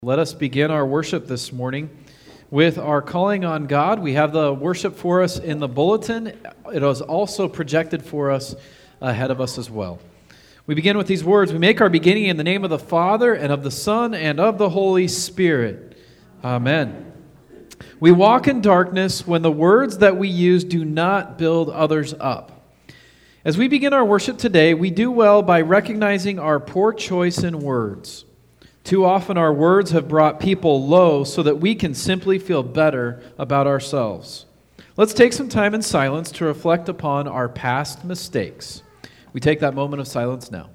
Let us begin our worship this morning with our calling on God. We have the worship for us in the bulletin. It is also projected for us ahead of us as well. We begin with these words. We make our beginning in the name of the Father, and of the Son, and of the Holy Spirit. Amen. We walk in darkness when the words that we use do not build others up. As we begin our worship today, we do well by recognizing our poor choice in words. Too often our words have brought people low so that we can simply feel better about ourselves. Let's take some time in silence to reflect upon our past mistakes. We take that moment of silence now.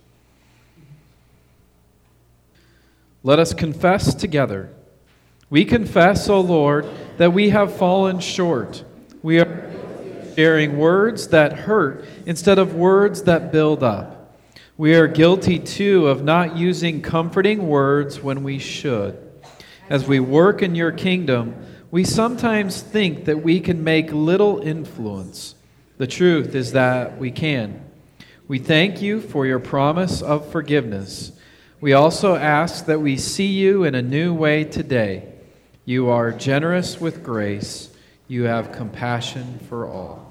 Let us confess together. We confess, O Lord, that we have fallen short. We are sharing words that hurt instead of words that build up. We are guilty, too, of not using comforting words when we should. As we work in your kingdom, we sometimes think that we can make little influence. The truth is that we can. We thank you for your promise of forgiveness. We also ask that we see you in a new way today. You are generous with grace. You have compassion for all.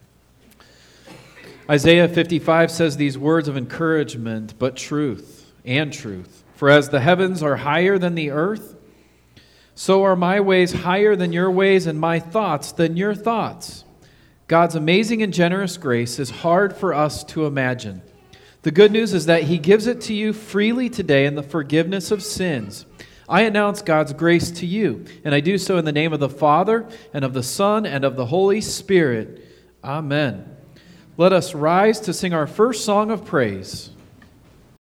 Isaiah 55 says these words of encouragement, but truth and truth. For as the heavens are higher than the earth, so are my ways higher than your ways, and my thoughts than your thoughts. God's amazing and generous grace is hard for us to imagine. The good news is that He gives it to you freely today in the forgiveness of sins. I announce God's grace to you, and I do so in the name of the Father, and of the Son, and of the Holy Spirit. Amen. Let us rise to sing our first song of praise.